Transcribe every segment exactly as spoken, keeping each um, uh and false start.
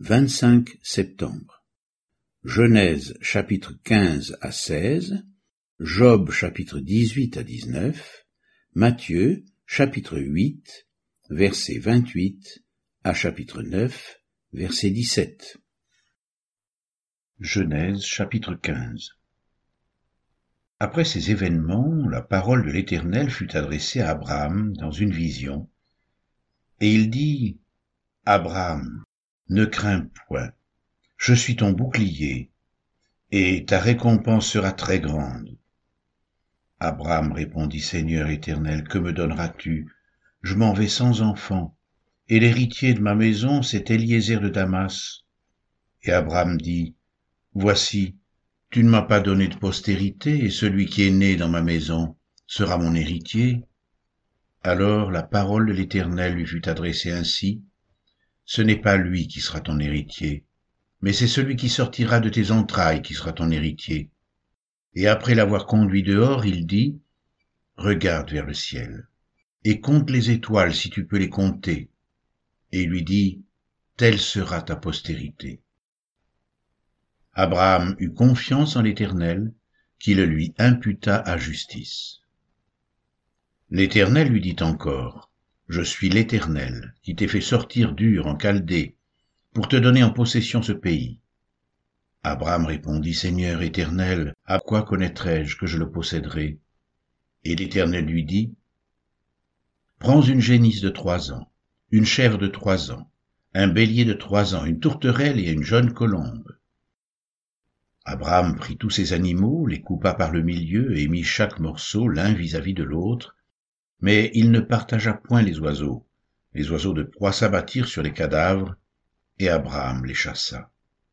vingt-cinq septembre. Genèse chapitre quinze à seize, Job chapitre dix-huit à dix-neuf, Matthieu chapitre huit, verset vingt-huit à chapitre neuf, verset dix-sept. Genèse chapitre quinze. Après ces événements, la parole de l'Éternel fut adressée à Abraham dans une vision, et il dit : « Abraham, ne crains point, je suis ton bouclier, et ta récompense sera très grande. » Abraham répondit : « Seigneur Éternel, que me donneras-tu ? Je m'en vais sans enfant, et l'héritier de ma maison, c'est Eliezer de Damas. » Et Abraham dit : « Voici, tu ne m'as pas donné de postérité, et celui qui est né dans ma maison sera mon héritier. » Alors la parole de l'Éternel lui fut adressée ainsi : « Ce n'est pas lui qui sera ton héritier, mais c'est celui qui sortira de tes entrailles qui sera ton héritier. » Et après l'avoir conduit dehors, il dit : « Regarde vers le ciel, et compte les étoiles si tu peux les compter. » Et il lui dit : « Telle sera ta postérité. » Abraham eut confiance en l'Éternel, qui le lui imputa à justice. L'Éternel lui dit encore : « Je suis l'Éternel, qui t'ai fait sortir d'Ur en Chaldée, pour te donner en possession ce pays. » Abraham répondit : « Seigneur Éternel, à quoi connaîtrai-je que je le posséderai ?» Et l'Éternel lui dit : « Prends une génisse de trois ans, une chèvre de trois ans, un bélier de trois ans, une tourterelle et une jeune colombe. » Abraham prit tous ces animaux, les coupa par le milieu et mit chaque morceau l'un vis-à-vis de l'autre, mais il ne partagea point les oiseaux. Les oiseaux de proie s'abattirent sur les cadavres, et Abraham les chassa.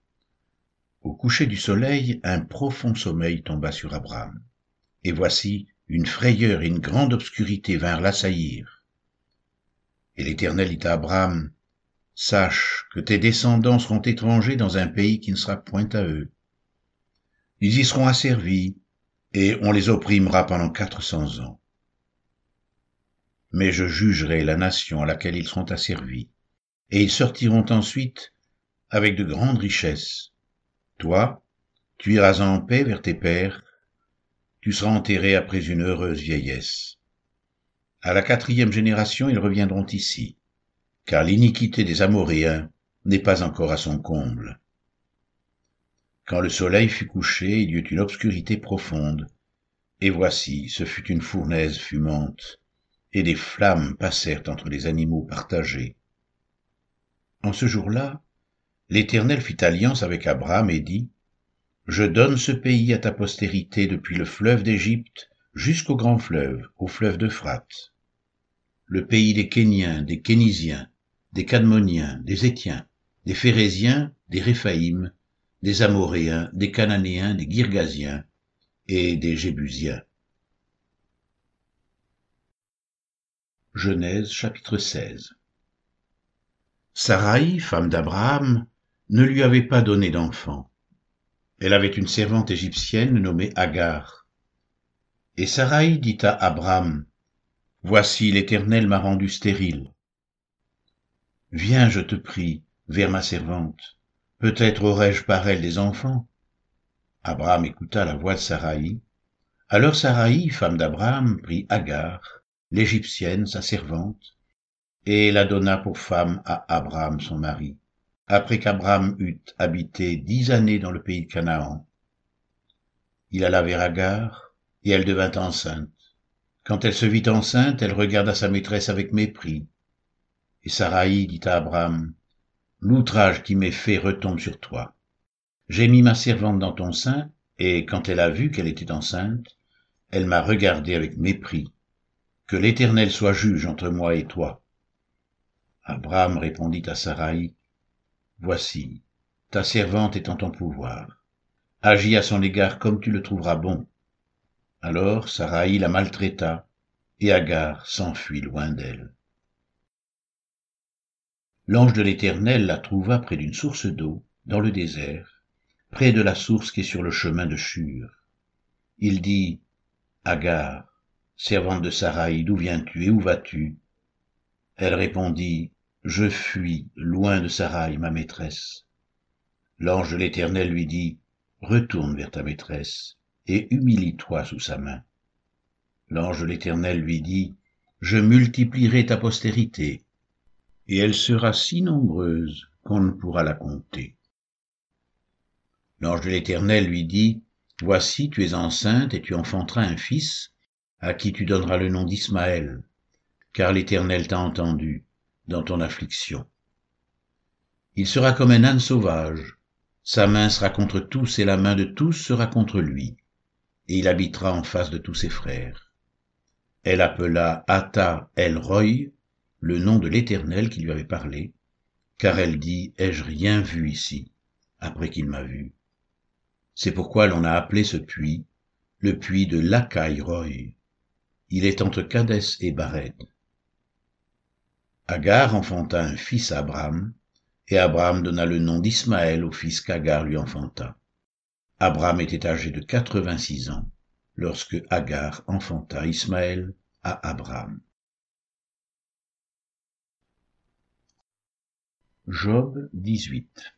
Au coucher du soleil, un profond sommeil tomba sur Abraham. Et voici, une frayeur et une grande obscurité vinrent l'assaillir. Et l'Éternel dit à Abraham : « Sache que tes descendants seront étrangers dans un pays qui ne sera point à eux. Ils y seront asservis, et on les opprimera pendant quatre cents ans. Mais je jugerai la nation à laquelle ils seront asservis, et ils sortiront ensuite avec de grandes richesses. Toi, tu iras en paix vers tes pères, tu seras enterré après une heureuse vieillesse. À la quatrième génération, ils reviendront ici, car l'iniquité des Amoréens n'est pas encore à son comble. » Quand le soleil fut couché, il y eut une obscurité profonde, et voici, ce fut une fournaise fumante, et des flammes passèrent entre les animaux partagés. En ce jour-là, l'Éternel fit alliance avec Abraham et dit : « Je donne ce pays à ta postérité depuis le fleuve d'Égypte jusqu'au grand fleuve, au fleuve d'Euphrate, le pays des Kéniens, des Kénisiens, des Cadmoniens, des Étiens, des Phéréziens, des Réphaïm, des Amoréens, des Cananéens, des Girgasiens et des Jébusiens. » Genèse chapitre seize. Saraï, femme d'Abraham, ne lui avait pas donné d'enfant. Elle avait une servante égyptienne nommée Agar. Et Saraï dit à Abraham : « Voici, l'Éternel m'a rendu stérile. Viens, je te prie, vers ma servante. Peut-être aurai-je par elle des enfants. » Abraham écouta la voix de Saraï. Alors Saraï, femme d'Abraham, prit Agar, l'Égyptienne, sa servante, et la donna pour femme à Abraham son mari, après qu'Abraham eut habité dix années dans le pays de Canaan. Il alla vers Agar, et elle devint enceinte. Quand elle se vit enceinte, elle regarda sa maîtresse avec mépris. Et Saraï dit à Abraham : « L'outrage qui m'est fait retombe sur toi. J'ai mis ma servante dans ton sein, et quand elle a vu qu'elle était enceinte, elle m'a regardé avec mépris. Que l'Éternel soit juge entre moi et toi. » Abraham répondit à Saraï : « Voici, ta servante est en ton pouvoir. Agis à son égard comme tu le trouveras bon. » Alors Saraï la maltraita, et Agar s'enfuit loin d'elle. L'ange de l'Éternel la trouva près d'une source d'eau, dans le désert, près de la source qui est sur le chemin de Shur. Il dit : « Agar, servante de Saraï, d'où viens-tu et où vas-tu » Elle répondit : Je fuis, loin de Saraï, ma maîtresse. L'ange de l'Éternel lui dit, retourne vers ta maîtresse, et humilie-toi sous sa main. L'ange de l'Éternel lui dit, je multiplierai ta postérité, et elle sera si nombreuse qu'on ne pourra la compter. L'ange de l'Éternel lui dit, voici, tu es enceinte et tu enfanteras un fils, à qui tu donneras le nom d'Ismaël, car l'Éternel t'a entendu dans ton affliction. Il sera comme un âne sauvage, sa main sera contre tous et la main de tous sera contre lui, et il habitera en face de tous ses frères. Elle appela Ata El-Roy, le nom de l'Éternel qui lui avait parlé, car elle dit, ai-je rien vu ici, après qu'il m'a vu. C'est pourquoi l'on a appelé ce puits le puits de Lacaï-Roy. Il est entre Kadès et Bared. Agar enfanta un fils à Abram, et Abram donna le nom d'Ismaël au fils qu'Agar lui enfanta. Abram était âgé de quatre-vingt-six ans, lorsque Agar enfanta Ismaël à Abram. Job dix-huit.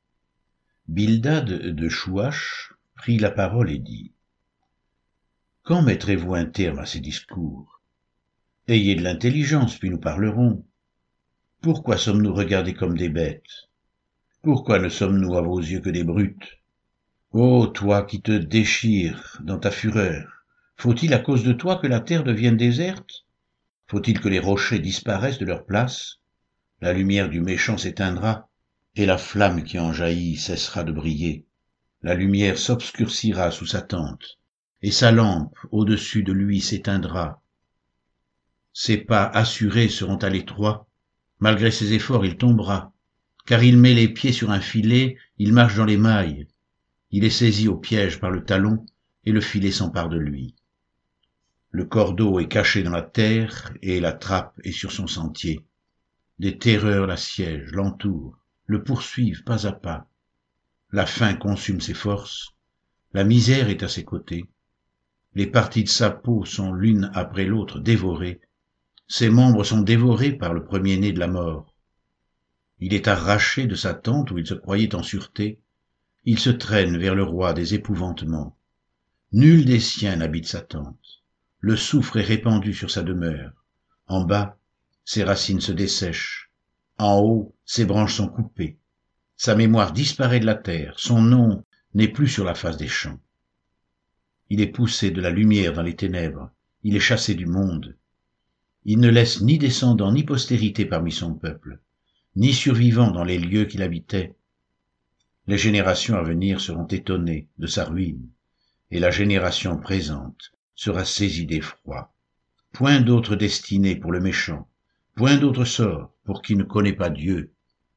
Bildad de Chouach prit la parole et dit, quand mettrez-vous un terme à ces discours? Ayez de l'intelligence, puis nous parlerons. Pourquoi sommes-nous regardés comme des bêtes? Pourquoi ne sommes-nous à vos yeux que des brutes? Ô toi qui te déchires dans ta fureur, faut-il à cause de toi que la terre devienne déserte? Faut-il que les rochers disparaissent de leur place? La lumière du méchant s'éteindra, et la flamme qui en jaillit cessera de briller. La lumière s'obscurcira sous sa tente, et sa lampe au-dessus de lui s'éteindra. Ses pas assurés seront à l'étroit, malgré ses efforts il tombera, car il met les pieds sur un filet, il marche dans les mailles, il est saisi au piège par le talon, et le filet s'empare de lui. Le cordeau est caché dans la terre, et la trappe est sur son sentier. Des terreurs l'assiègent, l'entourent, le poursuivent pas à pas. La faim consume ses forces, la misère est à ses côtés. Les parties de sa peau sont l'une après l'autre dévorées. Ses membres sont dévorés par le premier-né de la mort. Il est arraché de sa tente où il se croyait en sûreté. Il se traîne vers le roi des épouvantements. Nul des siens n'habite sa tente. Le soufre est répandu sur sa demeure. En bas, ses racines se dessèchent. En haut, ses branches sont coupées. Sa mémoire disparaît de la terre. Son nom n'est plus sur la face des champs. Il est poussé de la lumière dans les ténèbres. Il est chassé du monde. Il ne laisse ni descendants ni postérité parmi son peuple, ni survivants dans les lieux qu'il habitait. Les générations à venir seront étonnées de sa ruine, et la génération présente sera saisie d'effroi. Point d'autre destinée pour le méchant, point d'autre sort pour qui ne connaît pas Dieu.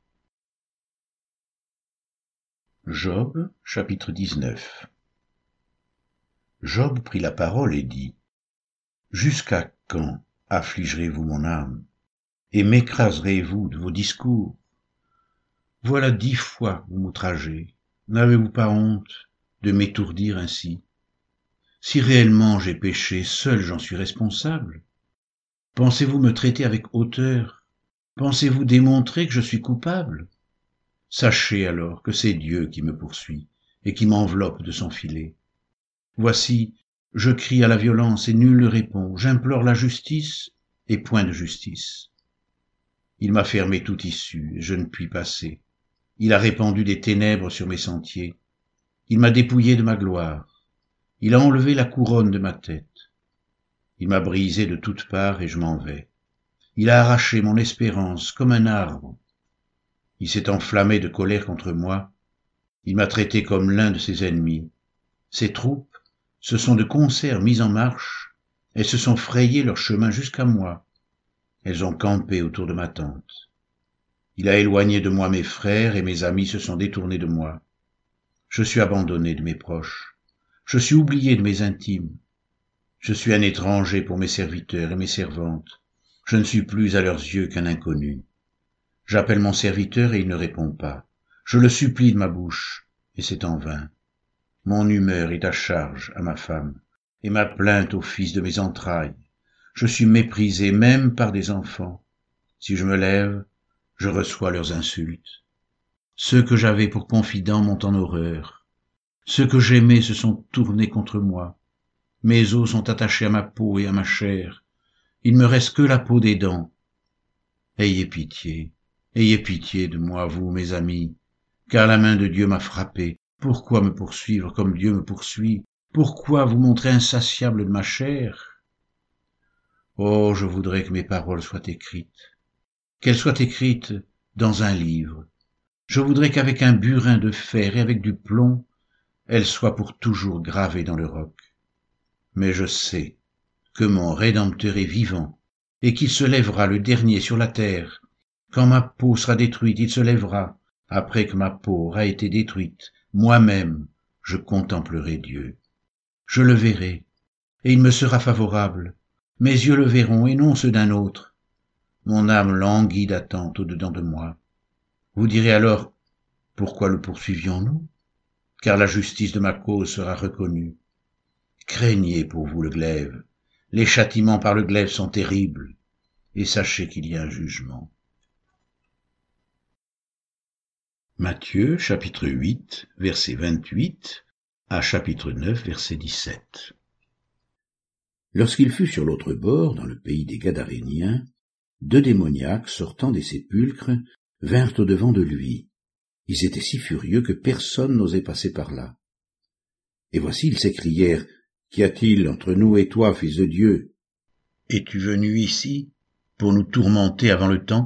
Job, chapitre dix-neuf. Job prit la parole et dit, « Jusqu'à quand affligerez-vous mon âme, et m'écraserez-vous de vos discours? Voilà dix fois vous m'outragez. N'avez-vous pas honte de m'étourdir ainsi? Si réellement j'ai péché, seul j'en suis responsable. Pensez-vous me traiter avec hauteur? Pensez-vous démontrer que je suis coupable? Sachez alors que c'est Dieu qui me poursuit et qui m'enveloppe de son filet. Voici, je crie à la violence et nul ne répond. J'implore la justice et point de justice. Il m'a fermé toute issue et je ne puis passer. Il a répandu des ténèbres sur mes sentiers. Il m'a dépouillé de ma gloire. Il a enlevé la couronne de ma tête. Il m'a brisé de toutes parts et je m'en vais. Il a arraché mon espérance comme un arbre. Il s'est enflammé de colère contre moi. Il m'a traité comme l'un de ses ennemis. Ses troupes se sont de concert mises en marche. Elles se sont frayées leur chemin jusqu'à moi. Elles ont campé autour de ma tente. Il a éloigné de moi mes frères et mes amis se sont détournés de moi. Je suis abandonné de mes proches. Je suis oublié de mes intimes. Je suis un étranger pour mes serviteurs et mes servantes. Je ne suis plus à leurs yeux qu'un inconnu. J'appelle mon serviteur et il ne répond pas. Je le supplie de ma bouche, et c'est en vain. Mon humeur est à charge à ma femme, et ma plainte au fils de mes entrailles. Je suis méprisé même par des enfants. Si je me lève, je reçois leurs insultes. Ceux que j'avais pour confidents m'ont en horreur. Ceux que j'aimais se sont tournés contre moi. Mes os sont attachés à ma peau et à ma chair. Il me reste que la peau des dents. Ayez pitié, ayez pitié de moi, vous, mes amis, car la main de Dieu m'a frappé. Pourquoi me poursuivre comme Dieu me poursuit? Pourquoi vous montrer insatiable de ma chair? Oh, je voudrais que mes paroles soient écrites, qu'elles soient écrites dans un livre. Je voudrais qu'avec un burin de fer et avec du plomb, elles soient pour toujours gravées dans le roc. Mais je sais que mon Rédempteur est vivant et qu'il se lèvera le dernier sur la terre. Quand ma peau sera détruite, il se lèvera. Après que ma peau aura été détruite, moi-même, je contemplerai Dieu. Je le verrai, et il me sera favorable. Mes yeux le verront, et non ceux d'un autre. Mon âme languit d'attente au-dedans de moi. Vous direz alors, pourquoi le poursuivions-nous? Car la justice de ma cause sera reconnue. Craignez pour vous le glaive. Les châtiments par le glaive sont terribles, et sachez qu'il y a un jugement. Matthieu, chapitre huit, verset vingt-huit, à chapitre neuf, verset dix-sept. Lorsqu'il fut sur l'autre bord, dans le pays des Gadaréniens, deux démoniaques sortant des sépulcres vinrent au-devant de lui. Ils étaient si furieux que personne n'osait passer par là. Et voici, ils s'écrièrent, « Qu'y a-t-il entre nous et toi, fils de Dieu? Es-tu venu ici pour nous tourmenter avant le temps ?»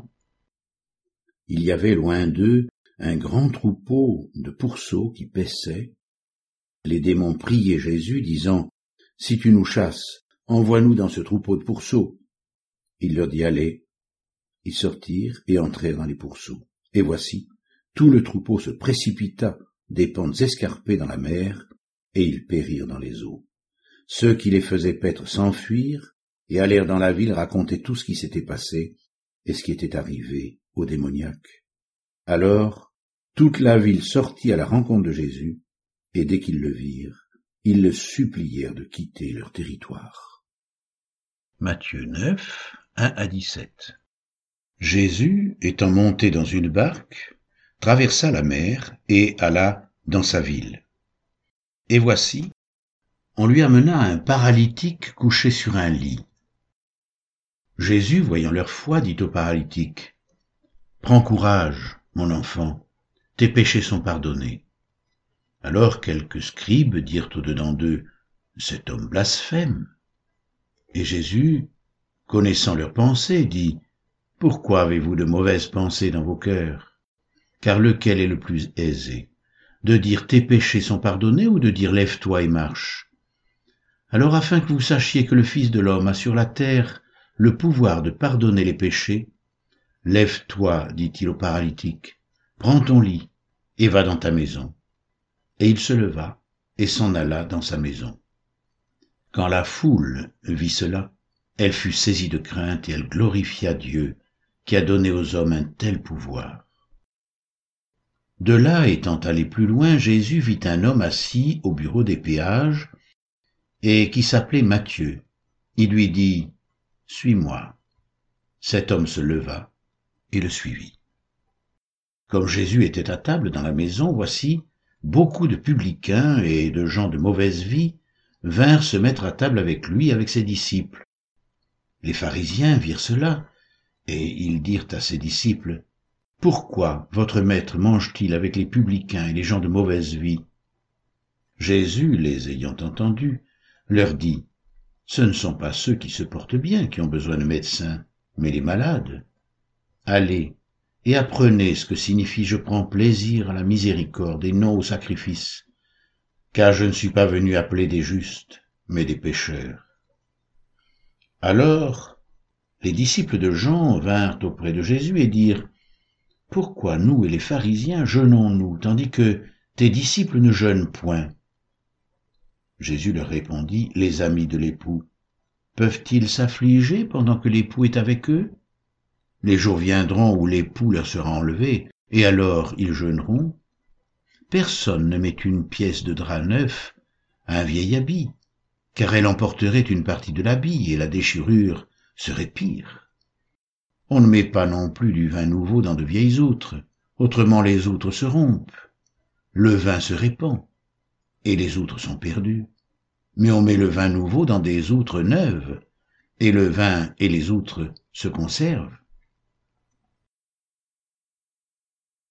Il y avait loin d'eux un grand troupeau de pourceaux qui paissaient. Les démons priaient Jésus, disant, « Si tu nous chasses, envoie-nous dans ce troupeau de pourceaux. » Il leur dit, « Allez. » Ils sortirent et entrèrent dans les pourceaux. Et voici, tout le troupeau se précipita des pentes escarpées dans la mer, et ils périrent dans les eaux. Ceux qui les faisaient paître s'enfuirent, et allèrent dans la ville raconter tout ce qui s'était passé, et ce qui était arrivé aux démoniaques. Alors, toute la ville sortit à la rencontre de Jésus, et dès qu'ils le virent, ils le supplièrent de quitter leur territoire. Matthieu neuf, un à dix-sept. Jésus, étant monté dans une barque, traversa la mer et alla dans sa ville. Et voici, on lui amena un paralytique couché sur un lit. Jésus, voyant leur foi, dit au paralytique, « Prends courage, mon enfant, tes péchés sont pardonnés. » Alors quelques scribes dirent au-dedans d'eux, « Cet homme blasphème. » Et Jésus, connaissant leurs pensées, dit, « Pourquoi avez-vous de mauvaises pensées dans vos cœurs? Car lequel est le plus aisé, de dire tes péchés sont pardonnés ou de dire lève-toi et marche? Alors afin que vous sachiez que le Fils de l'homme a sur la terre le pouvoir de pardonner les péchés, lève-toi, dit-il au paralytique, prends ton lit et va dans ta maison. Et il se leva et s'en alla dans sa maison. Quand la foule vit cela, elle fut saisie de crainte et elle glorifia Dieu qui a donné aux hommes un tel pouvoir. De là, étant allé plus loin, Jésus vit un homme assis au bureau des péages et qui s'appelait Matthieu. Il lui dit, « Suis-moi. » Cet homme se leva et le suivit. Comme Jésus était à table dans la maison, voici, beaucoup de publicains et de gens de mauvaise vie vinrent se mettre à table avec lui, avec ses disciples. Les pharisiens virent cela, et ils dirent à ses disciples, « Pourquoi votre maître mange-t-il avec les publicains et les gens de mauvaise vie ?» Jésus, les ayant entendus, leur dit, « Ce ne sont pas ceux qui se portent bien qui ont besoin de médecins, mais les malades. Allez et apprenez ce que signifie « je prends plaisir à la miséricorde et non au sacrifice », car je ne suis pas venu appeler des justes, mais des pécheurs. » Alors, les disciples de Jean vinrent auprès de Jésus et dirent, « Pourquoi nous et les pharisiens jeûnons-nous, tandis que tes disciples ne jeûnent point ?» Jésus leur répondit, « Les amis de l'époux, peuvent-ils s'affliger pendant que l'époux est avec eux? Les jours viendront où l'époux leur sera enlevé, et alors ils jeûneront. Personne ne met une pièce de drap neuf à un vieil habit, car elle emporterait une partie de l'habit, et la déchirure serait pire. On ne met pas non plus du vin nouveau dans de vieilles outres, autrement les outres se rompent, le vin se répand, et les outres sont perdues. Mais on met le vin nouveau dans des outres neuves, et le vin et les outres se conservent.